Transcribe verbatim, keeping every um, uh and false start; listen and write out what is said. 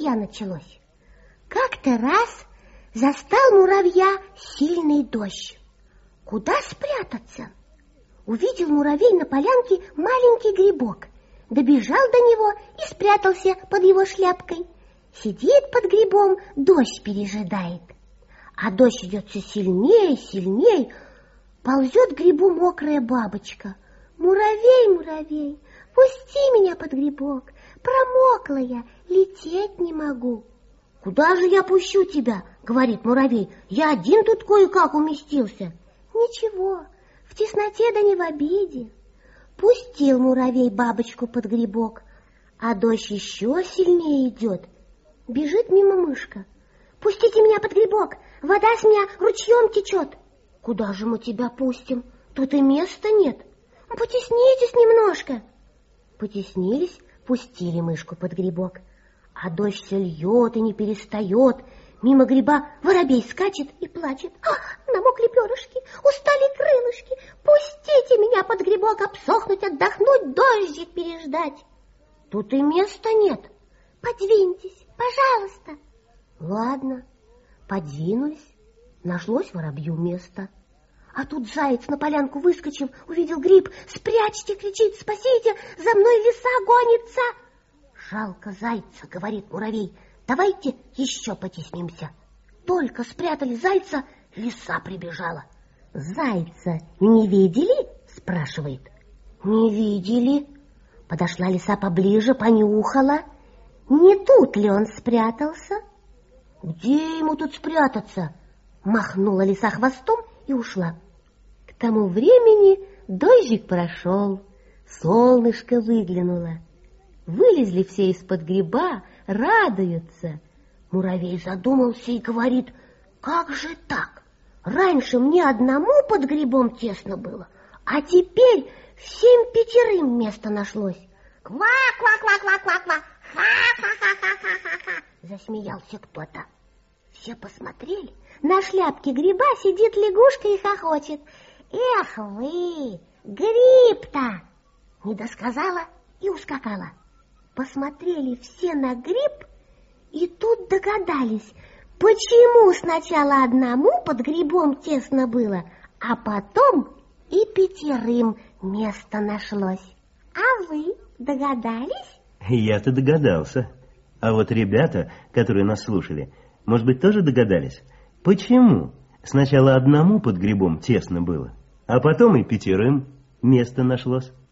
житья началось. Как-то раз застал муравья сильный дождь. Куда спрятаться? Увидел муравей на полянке маленький грибок. Добежал до него и спрятался под его шляпкой. Сидит под грибом, дождь пережидает. А дождь идет все сильнее, сильнее. Ползет к грибу мокрая бабочка. Муравей, муравей, пусти меня под грибок. Промокла я, лететь не могу. Куда же я пущу тебя, говорит муравей. Я один тут кое-как уместился. Ничего, в тесноте да не в обиде. Пустил муравей бабочку под грибок, а дождь еще сильнее идет. Бежит мимо мышка. Пустите меня под грибок, вода с меня ручьем течет. Куда же мы тебя пустим? Тут и места нет. Потеснитесь немножко. Потеснились, пустили мышку под грибок. А дождь все льет и не перестает. Мимо гриба воробей скачет и плачет. Ах, намокли перышки, устали крылышки. Пустите меня под грибок обсохнуть, отдохнуть, дождик переждать. Тут и места нет. Подвиньтесь, пожалуйста. Ладно, подвинулись. Нашлось воробью место. А тут заяц на полянку выскочил, увидел гриб. Спрячьте, кричит, спасите, за мной лиса гонится. Жалко зайца, говорит муравей. Давайте еще потеснимся. Только спрятали зайца, лиса прибежала. Зайца не видели? Спрашивает. Не видели. Подошла лиса поближе, понюхала. Не тут ли он спрятался? Где ему тут спрятаться? Махнула лиса хвостом и ушла. К тому времени дождик прошел, солнышко выглянуло. Вылезли все из-под гриба, радуются. Муравей задумался и говорит: как же так? Раньше мне одному под грибом тесно было, а теперь всем пятерым место нашлось. Ква-ква-ква-ква-ква-ква, ха-ха-ха-ха-ха-ха, засмеялся кто-то. Все посмотрели, на шляпке гриба сидит лягушка и хохочет. Эх вы, гриб-то! Не досказала и ускакала. Посмотрели все на гриб и тут догадались, почему сначала одному под грибом тесно было, а потом и пятерым место нашлось. А вы догадались? Я-то догадался. А вот ребята, которые нас слушали, может быть, тоже догадались, почему сначала одному под грибом тесно было, а потом и пятерым место нашлось?